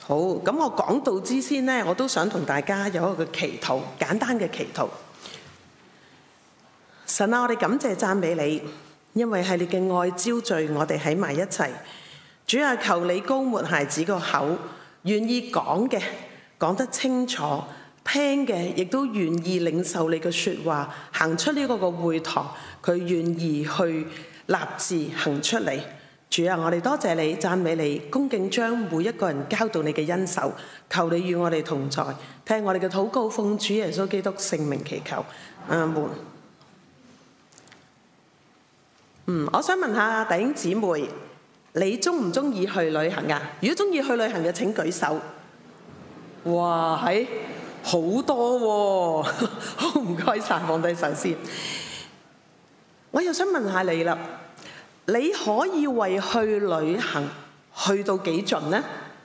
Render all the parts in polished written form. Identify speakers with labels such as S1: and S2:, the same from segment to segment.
S1: 好，咁我講道之先呢，我都想同大家有一個祈禱，簡單嘅祈禱。神啊，我哋感謝讚美你，因為係你嘅愛招聚我哋喺埋一齊。主啊，求你膏抹孩子個口，願意講嘅講得清楚，聽嘅亦都願意領受你嘅說話，行出呢個會堂，佢願意去立志行出嚟。主啊，我哋多謝你，讚美你，恭敬將每一個人交到你嘅恩手，求你與我哋同在，聽我哋嘅禱告，奉主耶穌基督聖名祈求，阿門。我想問下弟兄姊妹，你中唔中意去旅行啊？如果中意去旅行嘅請舉手。哇，係好多喎，好唔該晒，放低手先。我又想問下你啦，你可以為去旅行去到幾盡呢？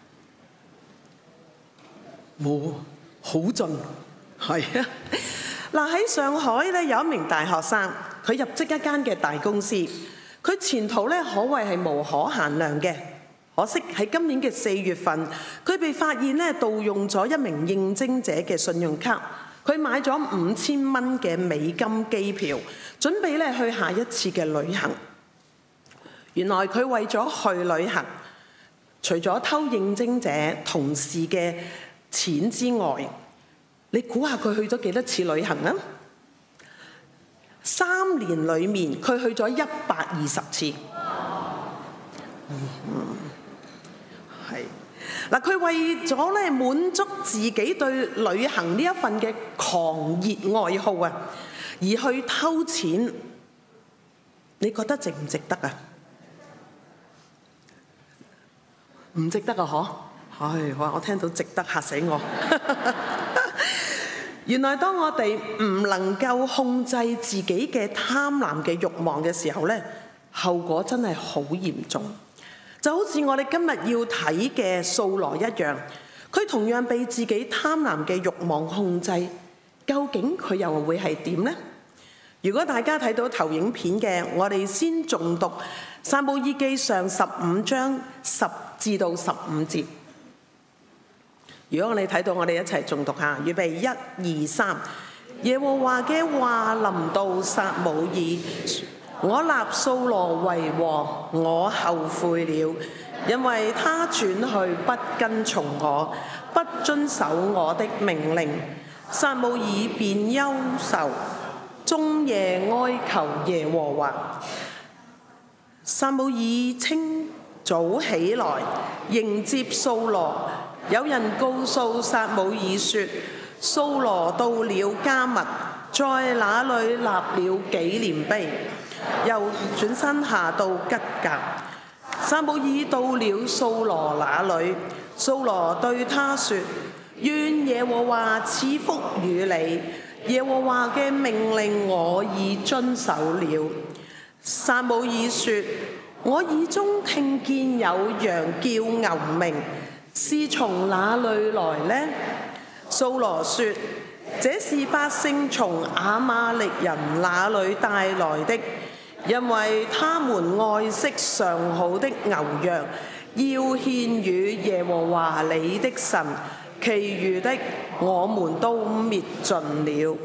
S1: 冇，好盡，係啊。嗱，喺上海咧有一名大學生，佢入職一間嘅大公司，佢前途咧可謂係無可限量嘅。可惜喺今年嘅4月份，佢被發現咧盜用咗一名應徵者嘅信用卡，佢買咗5000蚊嘅美金機票，準備咧去下一次嘅旅行。原來佢為咗去旅行，除咗偷應徵者同事嘅錢之外，你估下佢去咗幾多次旅行啊？3年裡面佢去咗120次。係嗱，佢為咗咧滿足自己對旅行呢一份嘅狂熱愛好啊，而去偷錢，你覺得值唔值得啊？唔值得啊！嗬，唉，我聽到值得嚇死我。原來當我哋唔能夠控制自己嘅貪婪嘅慾望嘅時候咧，後果真係好嚴重。就好似我哋今日要睇嘅掃羅一樣，佢同樣被自己貪婪嘅慾望控制，究竟佢又會係點呢？如果大家睇到投影片嘅，我哋先誦讀撒母耳記上15章10至到15節。如果我哋睇到，我哋一齊誦讀下，預備1、2、3。耶和華嘅話臨到撒母耳，我立掃羅為王，我後悔了，因為他轉去不跟從我，不遵守我的命令。撒母耳便憂愁，終夜哀求耶和華。撒母耳清早起來迎接掃羅。有人告訴撒母耳說，掃羅到了迦密，在那裏立了紀念碑，又轉身下到吉甲。撒母耳到了掃羅那裏，掃羅對他說，願耶和華賜福與你，耶和華嘅命令我已遵守了。撒母耳說，我耳中聽見有羊叫牛鳴，是從哪裏來呢？掃羅說，這是百姓從亞瑪力人那裏帶來的，因為他們愛惜上好的牛羊，要獻與耶和華你的神，其餘的我們都滅盡了。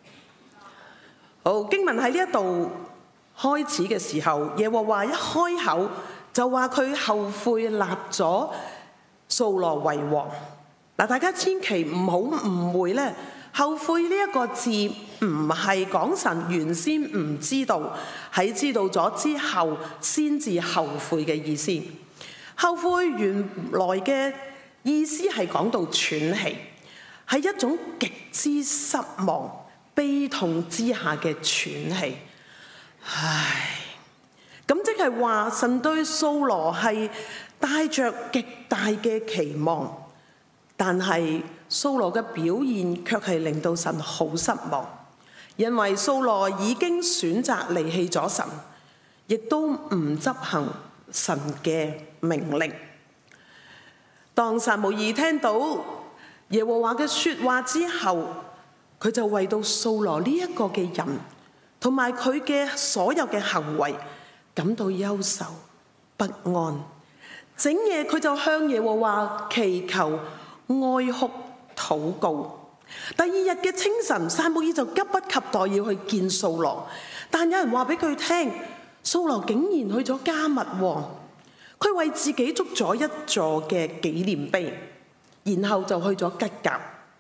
S1: 好，經文喺呢一度開始嘅時候，耶和華一開口就話佢後悔立咗掃羅為王。嗱，大家千祈唔好誤會咧，後悔呢一個字唔係講神原先唔知道，喺知道咗之後先至後悔嘅意思。後悔原來嘅意思係講到喘氣，係一種極之失望、悲痛之下嘅喘氣。唉，咁即係話神對掃羅係帶着極大嘅期望，但係掃羅嘅表現卻係令到神好失望，因為掃羅已經選擇離棄咗神，亦都唔執行神嘅命令。當撒母耳聽到耶和華嘅說話之後，佢就為到掃羅呢一個嘅人同埋佢嘅所有嘅行為感到憂愁不安。 整夜佢就向耶和華祈求、哀哭、禱告。第二日嘅清晨，撒母耳就急不及待要去見掃羅，但有人話俾佢聽，掃羅竟然去咗迦密喎。佢為自己築咗一座嘅紀念碑，然後就去咗吉甲。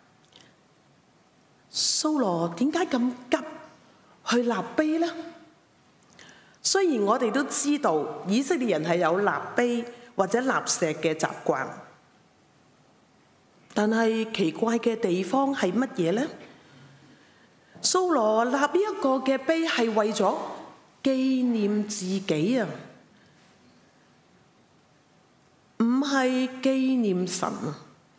S1: 掃羅點解咁急去立碑呢？雖然我哋都知道以色列人係有立碑或者立石嘅習慣，但係奇怪嘅地方係乜嘢呢？掃羅立呢一個嘅碑係為咗紀念自己啊，唔係紀念神啊！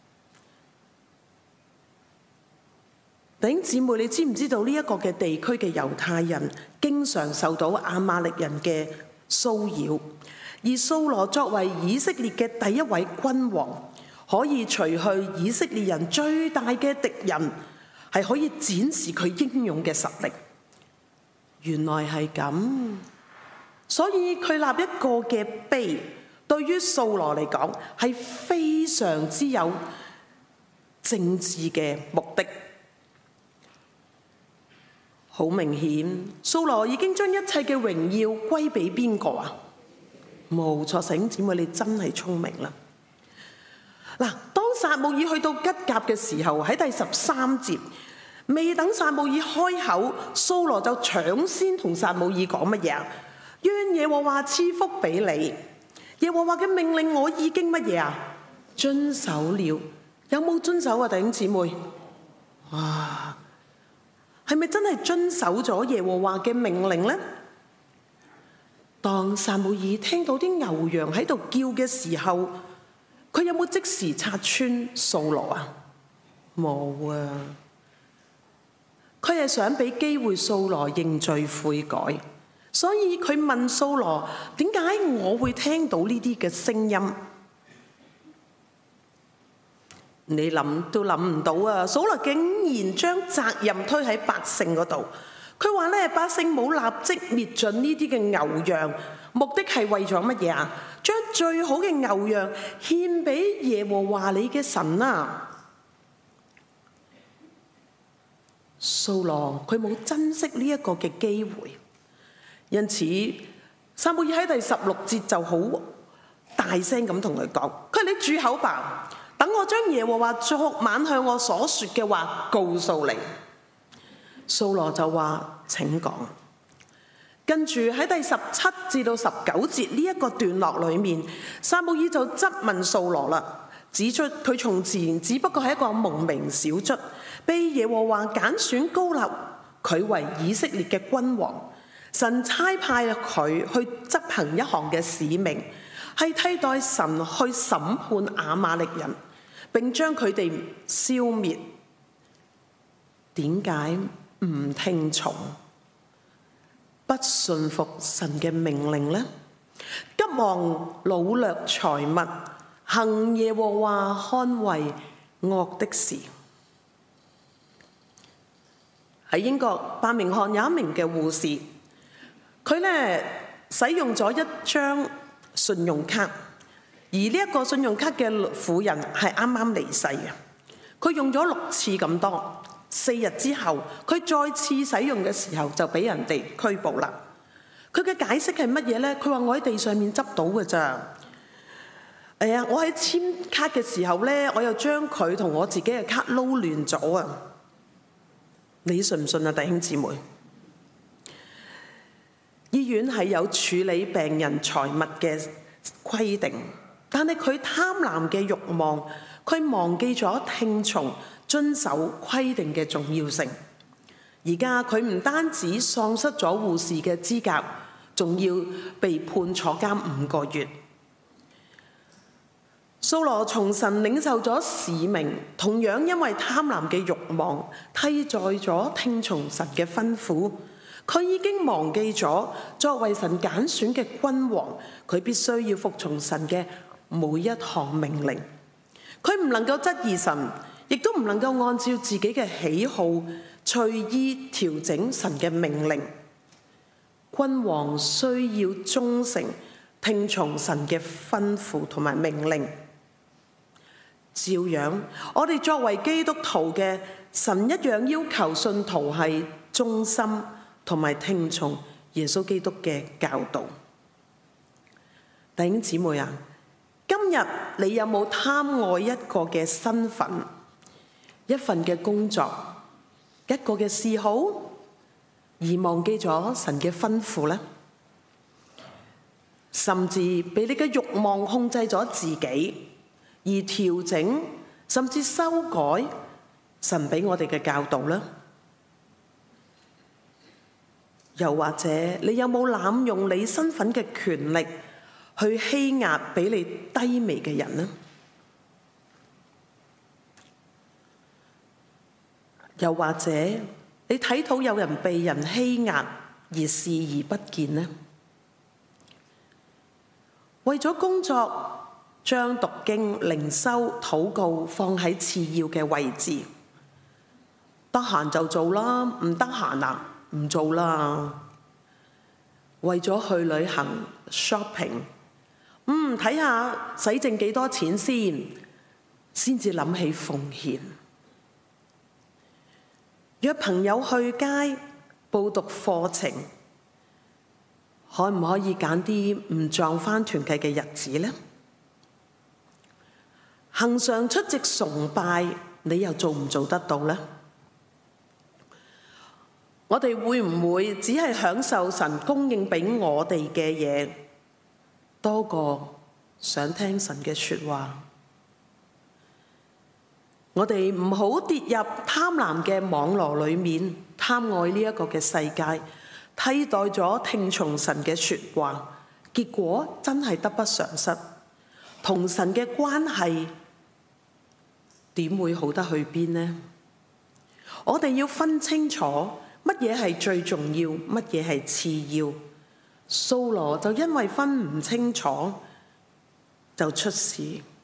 S1: 弟兄姊妹，你知唔知道呢一個嘅地區嘅猶太人經常受到亞瑪力人嘅騷擾，而掃羅作為以色列嘅第一位君王，可以除去以色列人最大嘅敵人，係可以展示佢英勇嘅實力。原來係咁，所以佢立一個嘅碑，對於掃羅嚟講係非常之有政治嘅目的。好明顯，掃羅已經將一切嘅榮耀歸俾邊個啊？冇錯，弟兄姊妹，你真係聰明啦！嗱，當撒母耳去到吉甲嘅時候，喺第13節，未等撒母耳開口，掃羅就搶先同撒母耳講乜嘢啊？願耶和華賜福俾你，耶和華嘅命令我已經乜嘢啊？遵守了。有冇遵守啊，弟兄姊妹？哇！係咪真係遵守咗耶和華嘅命令呢？當撒母耳聽到啲牛羊喺度叫嘅時候，佢有冇即時拆穿掃羅啊？冇啊！佢係想俾機會掃羅認罪悔改，所以佢問掃羅：點解我會聽到呢啲嘅聲音？你諗都諗唔到啊！掃羅竟然將責任推喺百姓嗰度。佢話咧，百姓冇立即滅盡呢啲嘅牛羊，目的係為咗乜嘢啊？將最好嘅牛羊獻俾耶和華你嘅神啊！掃羅佢冇珍惜呢一個嘅機會，因此撒母耳喺第16節就好大聲咁同佢講：佢話你住口吧！等我將耶和華昨晚向我所說嘅話告訴你。掃羅就話：請講。跟住喺第17至到19節呢一個段落裏面，撒母耳就質問掃羅啦，指出佢從前只不過係一個無名小卒，被耶和華揀選高立佢為以色列嘅君王。神差派佢去執行一項嘅使命，係替代神去審判亞瑪力人，並將佢哋消滅。點解唔聽從、不信服神嘅命令呢？急忙擄掠財物，行耶和華看為惡的事。喺英國伯明翰有一名嘅護士，佢使用咗一張信用卡，而呢一個信用卡嘅婦人係啱啱離世嘅。佢用咗6次咁多，4日之後佢再次使用嘅時候就俾人哋拘捕啦。佢嘅解釋係乜嘢呢？佢話：我喺地上面執到嘅咋。我喺簽卡嘅時候呢，我又將佢同我自己嘅卡撈亂咗啊！你信唔信啊，弟兄姊妹？醫院係有處理病人財物嘅規定，但係佢貪婪嘅慾望，佢忘記咗聽從遵守規定嘅重要性。而家佢唔單止喪失咗護士嘅資格，仲要被判坐監5個月。掃羅從神領受咗使命，同樣因為貪婪嘅慾望，替代咗聽從神嘅吩咐。佢已經忘記咗作為神揀選嘅君王，佢必須要服從神嘅每一項命令。佢唔能夠質疑神，亦都唔能夠按照自己嘅喜好隨意調整神嘅命令。君王需要忠誠聽從神嘅吩咐同埋命令。照樣，我哋作為基督徒嘅，神一樣要求信徒係忠心同埋聽從耶穌基督嘅教導。弟兄姊妹啊，今日你有冇貪愛一個嘅身份、一份嘅工作、一個嘅嗜好，而忘記咗神嘅吩咐呢？甚至被你嘅慾望控制咗自己，而調整甚至修改神俾我哋嘅教導呢？又或者你有冇濫用你身份嘅權力去欺壓比你低微嘅人呢？又或者你睇到有人被人欺壓而視而不見呢？為咗工作，將讀經、靈修、禱告放喺次要嘅位置，得閒就做啦，唔得閒啊，唔做啦。為咗去旅行 shopping， 睇下使剩幾多錢先至諗起奉獻。約朋友去街報讀課程，可唔可以揀啲唔撞返團契嘅日子呢？恆常出席崇拜，你又做唔做得到呢？我哋會唔會只係享受神供應俾我哋嘅嘢，多過想聽神嘅說話？我哋唔好跌入貪婪嘅網羅裏面，貪愛呢一個嘅世界，替代咗聽從神嘅說話，結果真係得不償失，同神嘅關係點會好得去邊呢？我哋要分清楚乜嘢係最重要，乜嘢係次要。掃羅就因為分唔清楚就出事。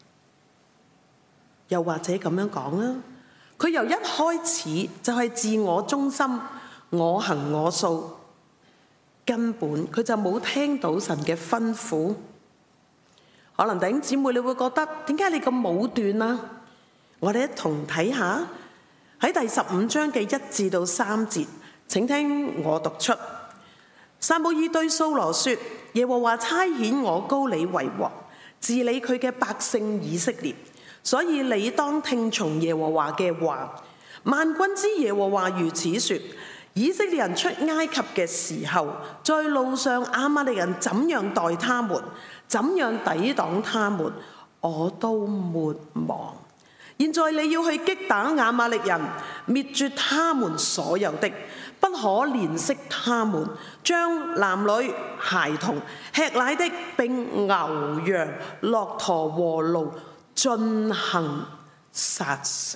S1: 又或者咁樣講啦，佢由一開始就係自我中心，我行我素，根本佢就冇聽到神嘅吩咐。可能弟兄姊妹你會覺得，點解你咁武斷啊？我哋一同睇下喺第15章嘅1至3節，請聽我讀出。撒母耳對掃羅說：耶和華差遣我膏你為王，治理佢嘅百姓以色列，所以你當聽從耶和華嘅話。萬軍之耶和華如此說：以色列人出埃及嘅時候，在路上亞瑪力人怎樣待他們，怎樣抵擋他們，我都沒忘。現在你要去擊打亞瑪力人，滅絕他們所有的，不可憐惜他們，將男女孩童、吃奶的並牛羊、駱駝和驢進行殺死。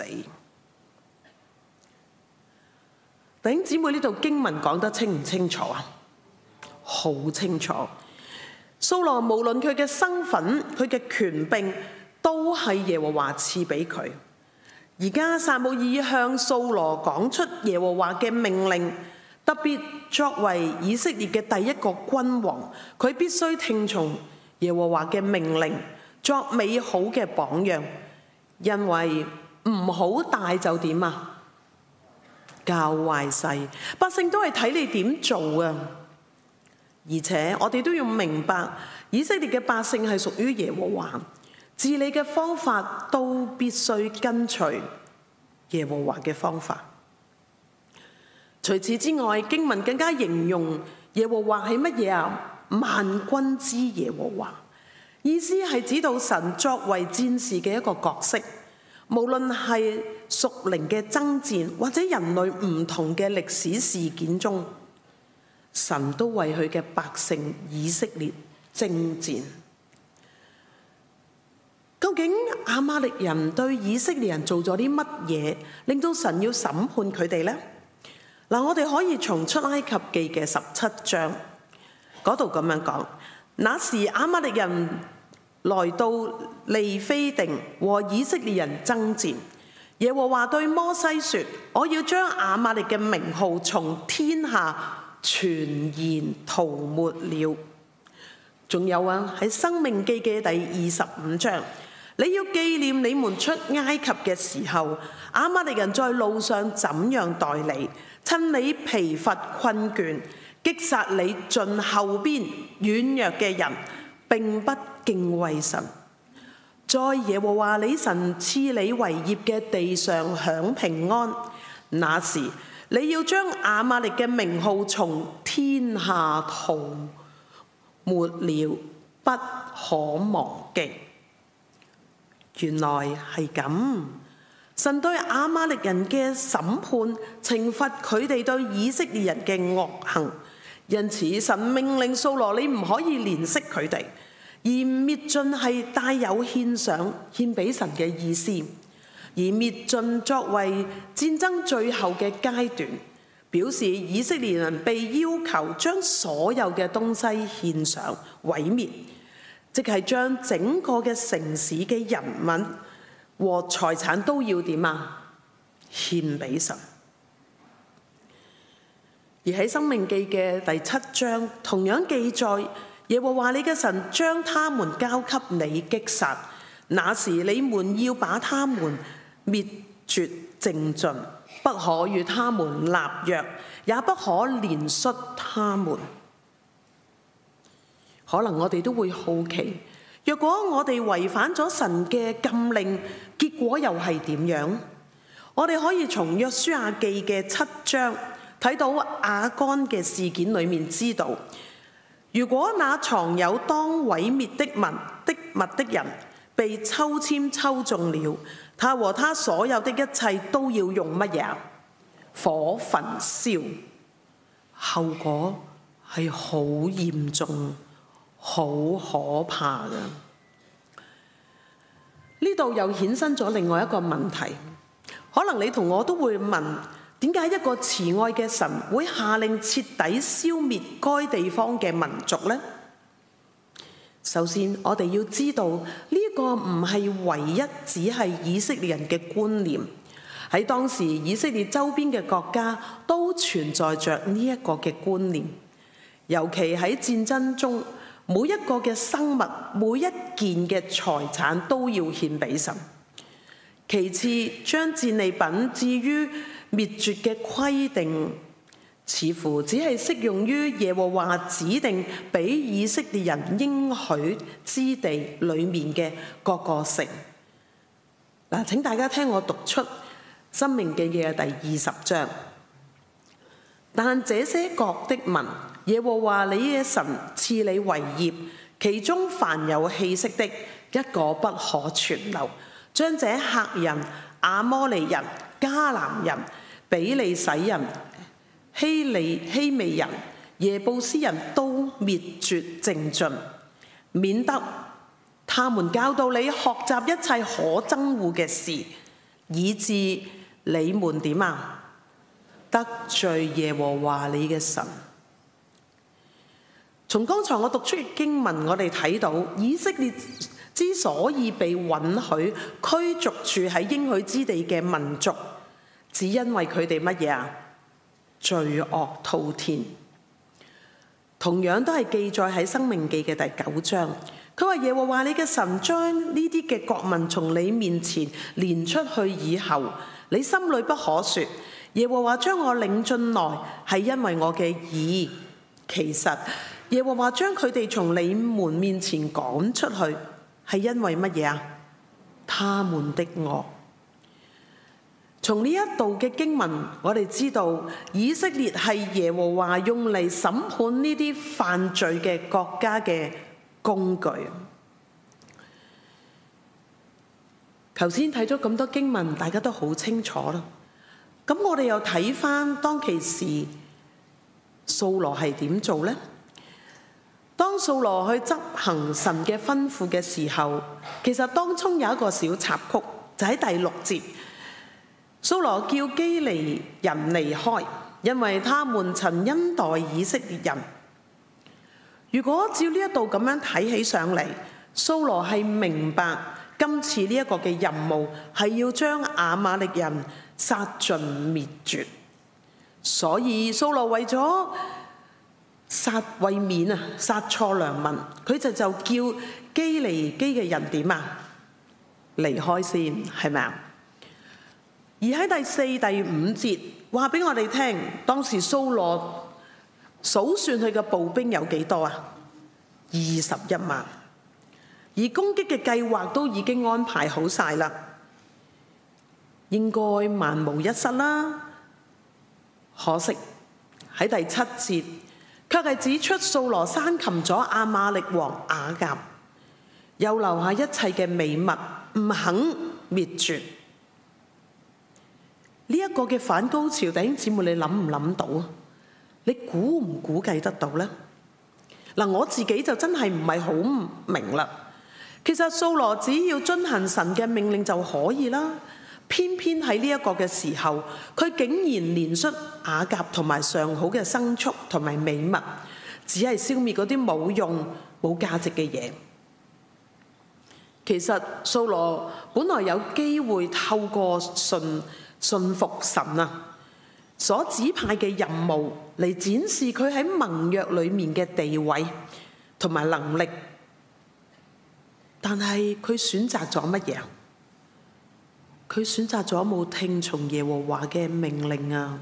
S1: 弟兄姊妹，呢度經文講得清唔清楚啊？好清楚。掃羅無論佢嘅身份、佢嘅權柄，都係耶和華賜俾佢。而家撒母耳向掃羅講出耶和華嘅命令，特別作為以色列嘅第一個君王，佢必須聽從耶和華嘅命令，作美好嘅榜樣。因為唔好大就點啊？教壞細，百姓都係睇你點做啊！而且我哋都要明白，以色列嘅百姓係屬於耶和華，治理嘅方法都必須跟隨耶和華嘅方法。除此之外，經文更加形容耶和華係乜嘢啊？萬軍之耶和華，意思係指到神作為戰士嘅一個角色，無論係屬靈嘅爭戰或者人類唔同嘅歷史事件中，神都為佢嘅百姓以色列征戰。究竟亞瑪力人對以色列人做咗啲乜嘢，令到神要審判佢哋呢？我哋可以從出埃及記嘅17章嗰度咁樣講。那時亞瑪力人來到利非定和以色列人爭戰，耶和華對摩西說：我要將亞瑪力嘅名號從天下全然塗抹了。 仲有喺《申命記》嘅第25章，你要紀念你們出埃及嘅時候，亞瑪力人在路上怎樣待你，趁你疲乏困倦，擊殺你盡後邊軟弱嘅人，並不敬畏神。在耶和華你神賜你為業嘅地上享平安，那時你要將亞瑪力嘅名號從天下塗抹了，不可忘記。原來係咁，神對亞瑪力人嘅審判，懲罰佢哋對以色列人嘅惡行。因此神命令掃羅，你唔可以憐惜佢哋，而滅盡係帶有獻上獻俾神嘅意思。而滅盡作為戰爭最後嘅階段，表示以色列人被要求將所有嘅東西獻上毀滅，即係將整個嘅城市嘅人民和財產都要點啊？獻俾神。而喺《申命記》嘅第7章，同樣記載耶和華你嘅神將他們交給你擊殺，那時你們要把他們滅絕淨盡，不可與他們立約，也不可憐恤他們。可能我哋都會好奇，若果我哋違反咗神嘅禁令，結果又係點樣？我哋可以從約書亞記嘅7章睇到亞干嘅事件裏面知道，如果那藏有當毀滅的物的人被抽籤抽中了，他和他所有的一切都要用乜嘢？火焚燒。後果係好嚴重、好可怕嘅。呢度又衍生咗另外一個問題，可能你同我都會問，點解一個慈愛嘅神會下令徹底消滅該地方嘅民族呢？首先，我哋要知道呢個唔係唯一只係以色列人嘅觀念，喺當時以色列周邊嘅國家都存在着呢一個嘅觀念，尤其喺戰爭中，每一個嘅生物、每一件嘅財產都要獻俾神。其次，將戰利品置於滅絕嘅規定，似乎只係適用於耶和華指定俾以色列人應許之地裏面嘅各個城。嗱，請大家聽我讀出《申命記》嘅第20章。但這些國的民，耶和華你嘅神賜你為業，其中凡有氣息的，一個不可存留。將這赫人、亞摩利人、迦南人、比利洗人、希未人、耶布斯人都滅絕淨盡，免得他們教導你學習一切可憎惡嘅事，以致你們點啊？得罪耶和華你嘅神。從剛才我讀出嘅經文，我哋睇到以色列之所以被允許驅逐住喺應許之地嘅民族，只因為佢哋乜嘢啊？罪惡滔天。同樣都係記載喺《申命記》嘅第9章。佢話耶和華你嘅神將呢啲嘅國民從你面前攆出去以後，你心裏不可說耶和華將我領進來係因為我嘅義。其實耶和華將佢哋從你們面前趕出去係因為乜嘢啊？他們的惡。從呢一度嘅經文，我哋知道以色列係耶和華用嚟審判呢啲犯罪嘅國家嘅工具。頭先睇咗咁多經文，大家都好清楚啦。咁我哋又睇翻當其時掃羅係點做呢？當掃羅去執行神嘅吩咐嘅時候，其實當中有一個小插曲，就喺第6節。掃羅叫基尼人離開，因為他們曾恩待以色列人。如果照呢一度咁樣睇起上嚟，掃羅係明白今次呢一個嘅任務係要將亞瑪力人殺盡滅絕，所以掃羅為咗為免殺錯良民，佢就叫基尼基嘅人點啊？離開先，係咪啊？而喺第4、第5節話俾我哋聽，當時掃羅數算佢嘅步兵有幾多啊？21萬，而攻擊嘅計劃都已經安排好晒啦，應該萬無一失啦。可惜喺第7節，卻係指出掃羅生擒咗亞瑪力王亞甲，又留下一切嘅美物，唔肯滅絕。呢一個嘅反高潮，弟兄姊妹，你諗唔諗到啊？你估唔估計得到呢？嗱，我自己就真係唔係好明啦。其實掃羅只要遵行神嘅命令就可以啦，偏偏喺呢一個嘅時候，佢竟然憐恤亞甲同埋上好嘅牲畜同埋美物，只係消滅嗰啲冇用冇價值嘅嘢。其實掃羅本來有機會透過信服神所指派嘅任務嚟展示佢喺盟約裏面嘅地位同埋能力，但係佢選擇咗乜嘢？佢選擇咗冇聽從耶和華嘅命令啊！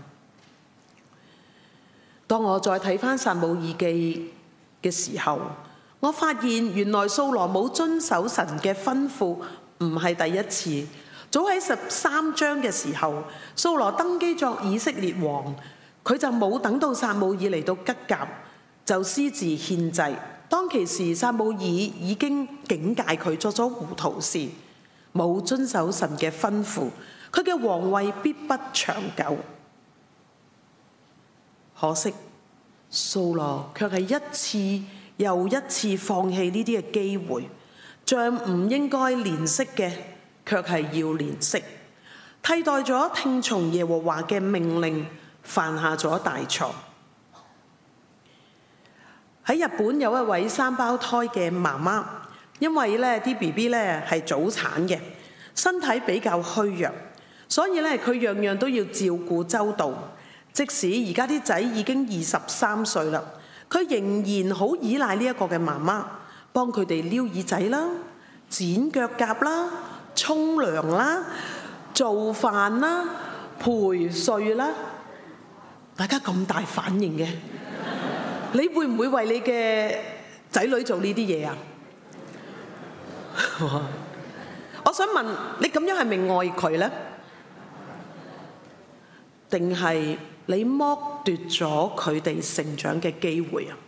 S1: 當我再睇返撒母耳記嘅時候，我發現原來掃羅冇遵守神嘅吩咐，唔係第一次。早喺13章嘅時候，掃羅登基作以色列王，佢就冇等到撒母耳嚟到吉甲就私自獻祭。當其時撒母耳已經警戒佢作咗糊塗事，冇遵守神嘅吩咐，佢嘅皇位必不長久。可惜掃羅卻係一次又一次放棄呢啲嘅機會，將唔應該憐惜嘅卻係要憐惜，替代咗聽從耶和華嘅命令，犯下咗大錯。喺日本有一位3胞胎嘅媽媽，因為啲 BB 係早產嘅，身體比較虛弱，所以佢樣樣都要照顧周到。即使而家啲仔已經23歲啦，佢仍然好依賴呢一個嘅媽媽，幫佢哋撩耳仔啦、剪腳甲啦、沖涼啦、做飯啦、陪睡啦。大家咁大反應嘅，你會唔會為你嘅仔女做呢啲嘢啊？我想問你，咁樣係咪愛佢呢？定係你剝奪咗佢哋成長嘅機會啊？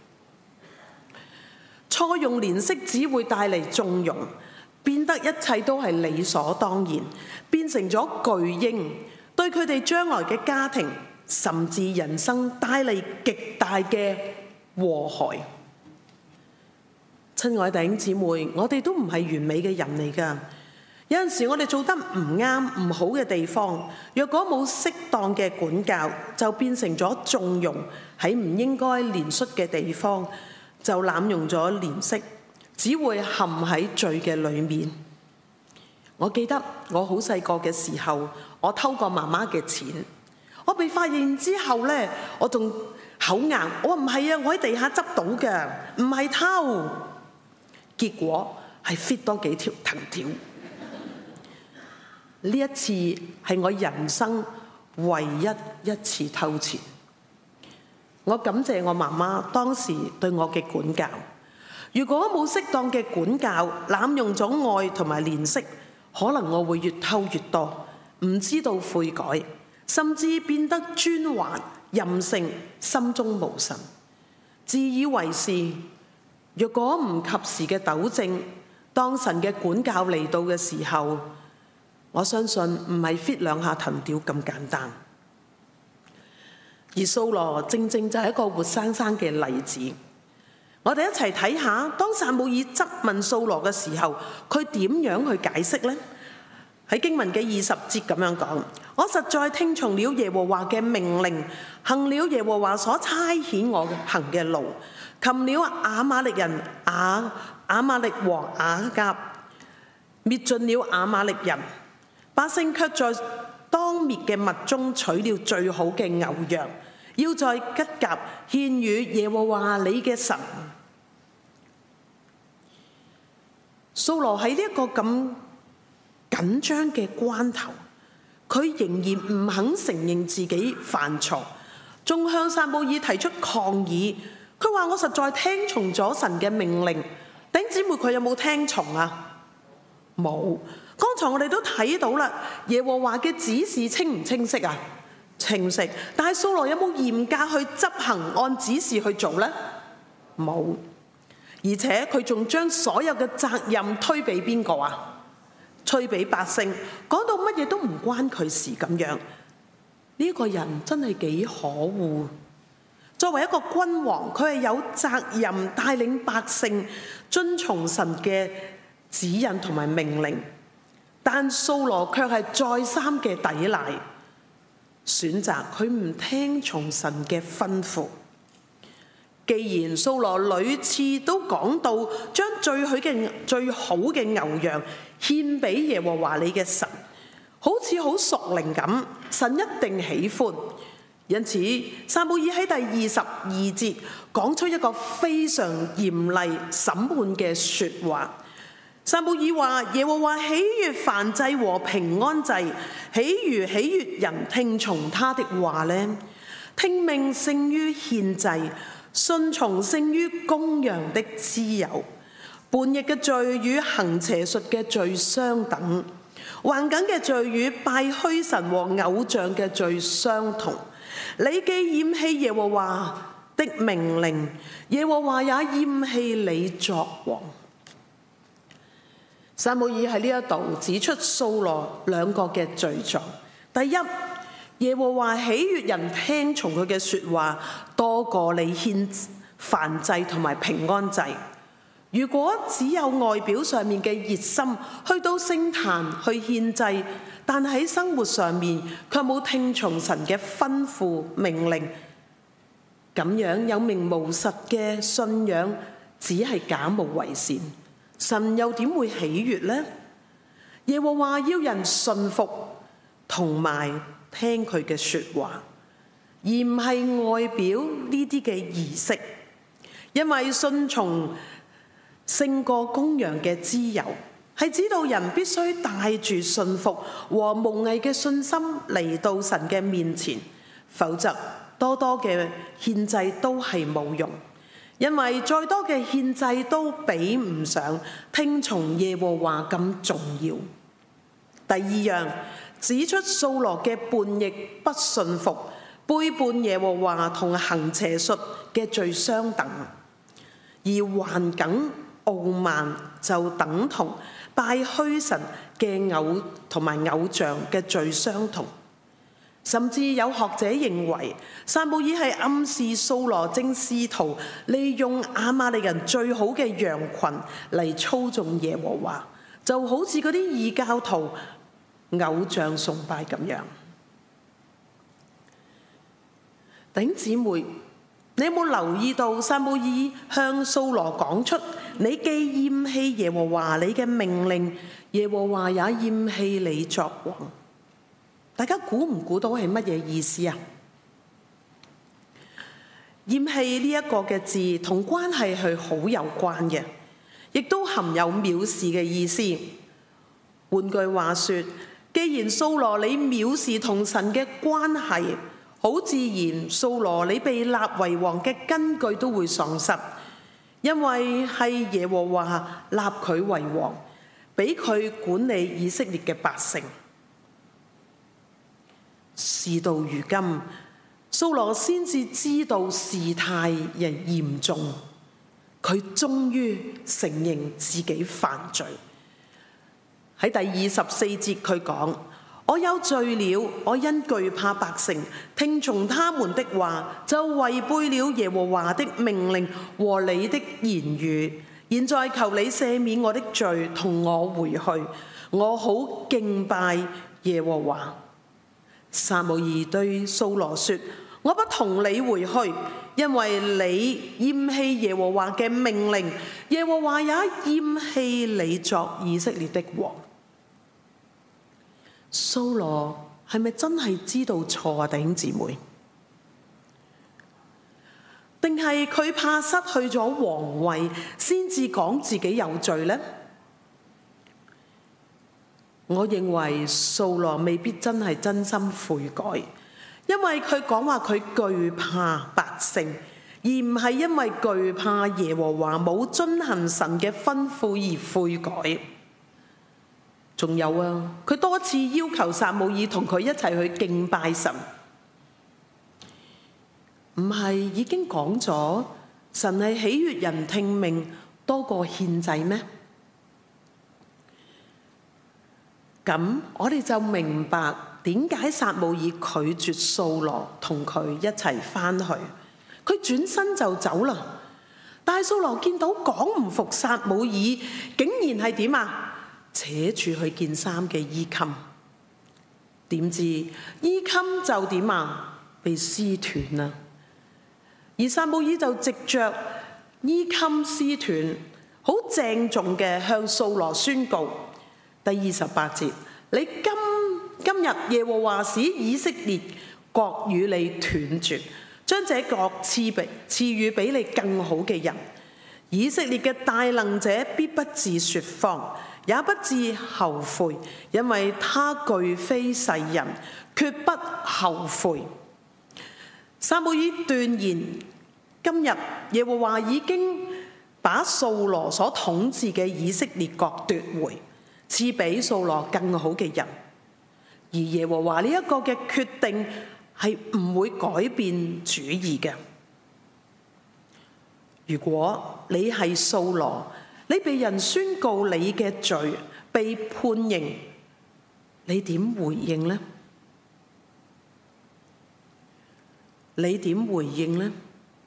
S1: 錯用憐惜只會帶嚟縱容，變得一切都係理所當然，變成咗巨嬰，對佢哋將來嘅家庭甚至人生帶嚟極大嘅禍害。親愛弟兄姊妹，我哋都唔係完美嘅人嚟㗎。有陣時我哋做得唔啱唔好嘅地方，若果冇適當嘅管教，就變成咗縱容，喺唔應該憐恤嘅地方就濫用咗憐惜，只會陷喺罪嘅裏面。我記得我好細個嘅時候，我偷過媽媽嘅錢，我被發現之後呢，我仲口硬，我話唔係啊，我喺地下執到嘅，唔係偷。結果係 fit 多幾條藤條。呢一次係我人生唯一一次偷錢。我感謝我媽媽當時對我嘅管教。如果冇適當嘅管教，濫用咗愛同埋憐惜，可能我會越偷越多，唔知道悔改，甚至變得專橫、任性、心中無神，自以為是。若果唔及時嘅糾正，當神嘅管教嚟到嘅時候，我相信唔係 fit 兩下藤條咁簡單。而掃羅正正就係一個活生生嘅例子。我哋一齊睇下，當撒母耳質問掃羅嘅時候，佢點樣去解釋呢？喺經文嘅20節咁樣講：我實在聽從了耶和華嘅命令，行了耶和華所差遣我行嘅路，擒了亞瑪力人亞瑪力王亞甲，滅盡了亞瑪力人。百姓卻在當滅嘅物中取了最好嘅牛羊， 要在吉甲獻與耶和華你嘅神。掃羅喺呢一個咁緊張嘅關頭，佢仍然唔肯承認自己犯錯，仲向撒母耳提出抗議。佢話：我實在聽從咗神嘅命令。弟兄姊妹，佢有冇聽從啊？冇。剛才我哋都睇到啦，耶和華嘅指示清唔清晰啊？清晰。但係掃羅有冇嚴格去執行，按指示去做呢？冇。而且佢仲將所有嘅責任推俾邊個啊？推俾百姓，講到乜嘢都唔關佢事咁樣。呢個人真係幾可惡。作為一個君王，佢係有責任帶領百姓遵從神嘅指引同埋命令，但掃羅卻係再三嘅抵賴，選擇佢唔聽從神嘅吩咐。既然掃羅屢次都講到將最好嘅牛羊獻俾耶和華你嘅神，好似好屬靈咁，神一定喜歡。因此，撒母耳喺第22節講出一個非常嚴厲審判嘅說話。撒母耳話：耶和華喜悅燔祭和平安祭，喜悅人聽從他的話呢。聽命勝於獻祭，順從勝於公羊的脂油。叛逆嘅罪與行邪術嘅罪相等，頑梗嘅罪與拜虛神和偶像嘅罪相同。你既厭棄耶和華的命令，耶和華也厭棄你作王。撒母耳喺呢一度指出掃羅兩個嘅罪狀。第一，耶和華喜悅人聽從佢嘅說話多過你獻燔祭同埋平安祭。如果只有外表上面嘅熱心去到聖壇去獻祭，但喺生活上面卻冇聽從神嘅吩咐命令，咁樣有名無實嘅信仰只係假冒為善，神又點會喜悅呢？耶和華要人信服同埋聽佢嘅說話，而唔係外表呢啲嘅儀式，因為順從勝過公羊嘅脂油，係指導人必須帶住信服和無偽嘅信心嚟到神嘅面前，否則多多嘅獻祭都係冇用，因為再多嘅獻祭都比唔上聽從耶和華咁重要。第二樣，指出掃羅嘅叛逆、不信服、背叛耶和華同行邪術嘅罪相等，而頑梗傲慢就等同拜虛神嘅偶同埋偶像嘅罪相同。甚至有學者認為，撒母耳係暗示掃羅正試圖利用亞瑪力人最好嘅羊群嚟操縱耶和華，就好似嗰啲異教徒偶像崇拜咁樣。弟兄姊妹，你有冇留意到撒母耳向掃羅講出，你既厭棄耶和華你嘅命令，耶和華也厭棄你作王。大家估唔估到係乜嘢意思啊？厭棄呢一個嘅字同關係係好有關嘅，亦都含有藐視嘅意思。換句話說，既然掃羅你藐視同神嘅關係，好自然掃羅你被立為王嘅根據都會喪失，因為係耶和華立佢為王，俾佢管理以色列嘅百姓。事到如今，掃羅先至知道事態嚴重，佢終於承認自己犯罪。喺第24節佢講：我有罪了，我因懼怕百姓，聽從他們的話，就違背了耶和華的命令和你的言語。現在求你赦免我的罪，同我回去，我好敬拜耶和華。撒母耳對掃羅說：我不同你回去，因為你厭棄耶和華嘅命令，耶和華也厭棄你作以色列的王。掃羅係咪真係知道錯啊？弟兄姊妹， 定係佢怕失去咗皇位先至講自己有罪呢？我認為掃羅未必真係真心悔改，因為佢講話佢懼怕百姓，而唔係因為懼怕耶和華冇遵行神嘅吩咐而悔改。仲有啊，佢多次要求撒母耳同佢一齊去敬拜神，唔係已經講咗神係喜悅人聽命多過獻祭咩？咁我哋就明白點解撒母耳拒絕掃羅同佢一齊返去，佢轉身就走啦。但係掃羅見到講唔服撒母耳，竟然係點啊？扯住佢件衫嘅衣襟，點知衣襟就點啊？被撕斷啦。而撒母耳就藉着衣襟撕斷，好鄭重嘅向掃羅宣告。第28節，你今日耶和華使以色列國與你斷絕，將這國賜予比你更好嘅人。以色列嘅大能者必不致説謊，也不致後悔，因為他懼非世人，決不後悔。撒母耳斷言，今日耶和華已經把掃羅所統治嘅以色列國奪回，賜俾掃羅更好嘅人。而耶和華呢一個嘅決定係唔會改變主意嘅。如果你係掃羅，你被人宣告你嘅罪，被判刑，你點回應呢？你點回應呢？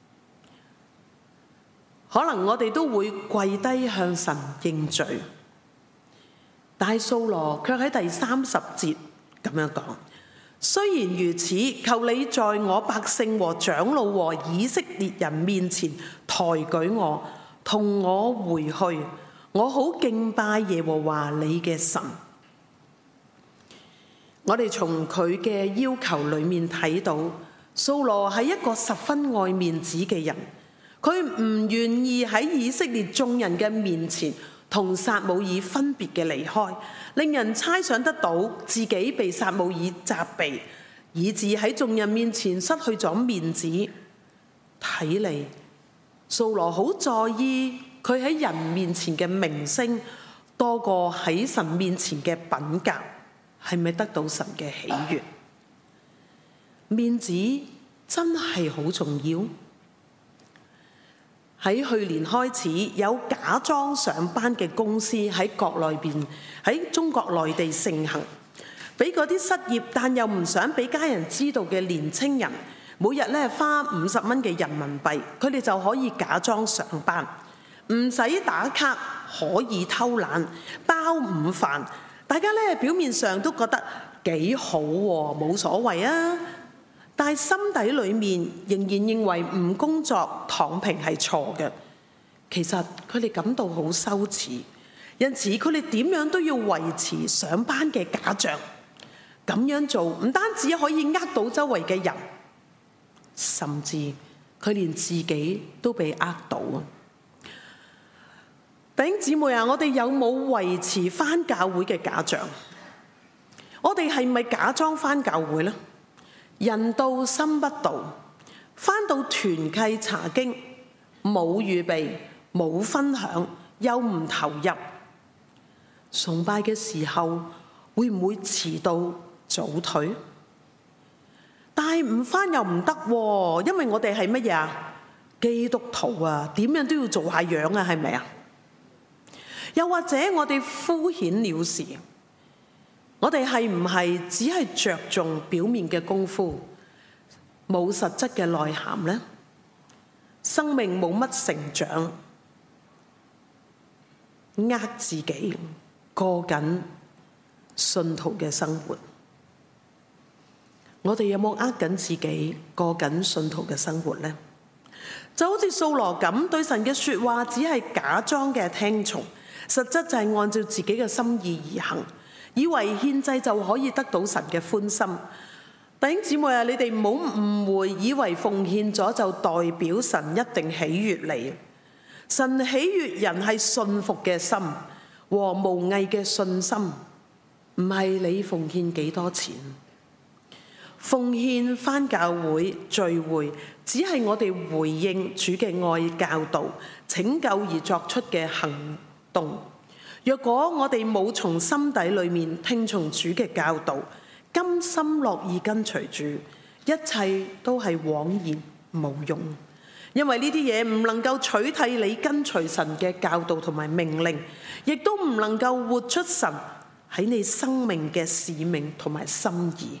S1: 可能我哋都會跪低向神認罪，但係掃羅卻喺第30節咁樣講：雖然如此，求你在我百姓和長老和以色列人面前抬舉我，同我回去，我好敬拜耶和華你嘅神。我哋從佢嘅要求裏面睇到，掃羅係一個十分愛面子嘅人，佢唔願意喺以色列眾人嘅面前同撒母耳分別嘅離開，令人猜想得到自己被撒母耳責備，以致喺眾人面前失去咗面子。睇嚟掃羅好在意佢喺人面前嘅名聲，多過喺神面前嘅品格係咪得到神嘅喜悅？面子真係好重要。喺去年開始，有假裝上班嘅公司喺中國內地盛行，俾嗰啲失業但又唔想俾家人知道嘅年青人，每日花50蚊嘅人民幣，佢哋就可以假裝上班，唔使打卡，可以偷懶，包午飯，大家表面上都覺得幾好喎，冇所謂啊。但係心底裏面仍然認為唔工作躺平係錯嘅。其實佢哋感到好羞恥，因此佢哋點樣都要維持上班嘅假象。咁樣做唔單止可以呃到周圍嘅人，甚至佢連自己都被呃到。弟兄姊妹啊，我哋有冇維持返教會嘅假象？我哋係咪假裝返教會呢？人到心不到，返到團契查經，冇預備，冇分享，又唔投入。崇拜嘅時候會唔會遲到早退？但係唔返又唔得喎，因為我哋係乜嘢啊？基督徒啊，點樣都要做下樣啊，係咪啊？又或者我哋敷衍了事？我哋係唔係只係着重表面嘅功夫，冇實質嘅內涵呢？生命冇乜成長，呃自己過緊信徒嘅生活。我哋有冇呃緊自己過緊信徒嘅生活呢？就好似掃羅咁，對神嘅說話只係假裝嘅聽從，實質就係按照自己嘅心意而行，以為獻祭就可以得到神嘅歡心。 弟兄姊妹啊，你哋唔好誤會，以為奉獻咗就代表神一定喜悅你。神喜悅人係信服嘅心和無偽嘅信心，唔係你奉獻幾多錢。奉獻返教會聚會，只係我哋回應主嘅愛教導、拯救而作出嘅行動。若果我哋冇從心底裏面聽從主嘅教導，甘心樂意跟隨主，一切都係枉然無用。因為呢啲嘢唔能夠取替你跟隨神嘅教導同埋命令，亦都唔能夠活出神喺你生命嘅使命同埋心意。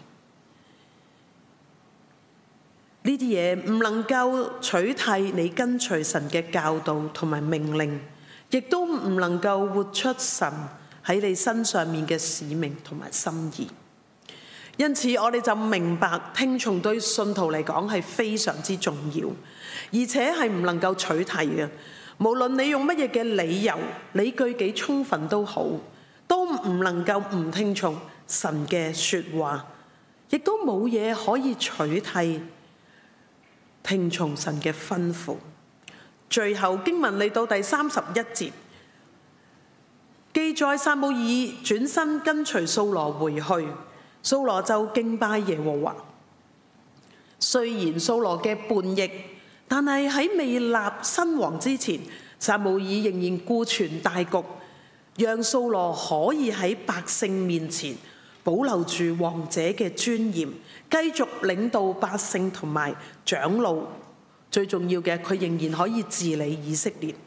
S1: 呢啲嘢唔能夠取替你跟隨神嘅教導同埋命令，亦都唔能夠活出神喺你身上面嘅使命同埋心意。因此，我哋就明白聽從對信徒嚟講係非常之重要，而且係唔能夠取替嘅。無論你用乜嘢嘅理由、理據幾充分都好，都唔能夠唔聽從神嘅說話，亦都冇嘢可以取替聽從神嘅吩咐。最後經文嚟到第31節，記載撒母耳轉身跟隨掃羅回去。掃羅就敬拜耶和華。雖然掃羅嘅叛逆，但係喺未立新王之前，撒母耳仍然顧全大局，讓掃羅可以喺百姓面前保留住王者嘅尊嚴，繼續領導百姓同埋長老。最重要嘅，佢仍然可以治理以色列。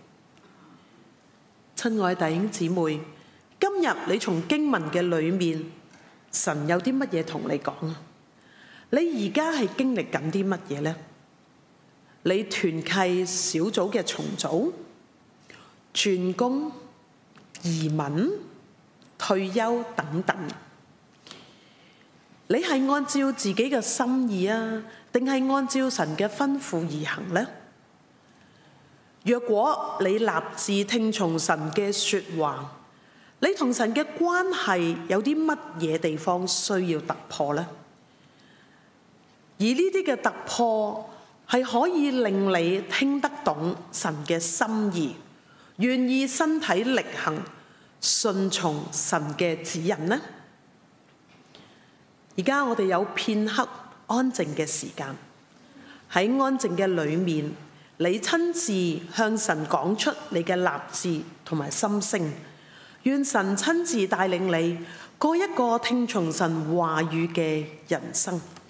S1: 親愛弟兄姊妹，今日你從經文嘅裏面，神有啲乜嘢同你講啊？你而家係經歷緊啲乜嘢呢？你團契小組嘅重組、轉工、移民、退休等等，你係按照自己嘅心意啊，定係按照神嘅吩咐而行呢？若果你立志聽從神嘅說話，你同神嘅關係有啲乜嘢地方需要突破呢？而呢啲嘅突破係可以令你聽得懂神嘅心意，願意身體力行，順從神嘅指引呢？而家我哋有片刻安靜嘅時間，喺安靜嘅裏面，你親自向神講出你嘅立志同埋心聲。願神親自帶領你過一個聽從神話語嘅人生。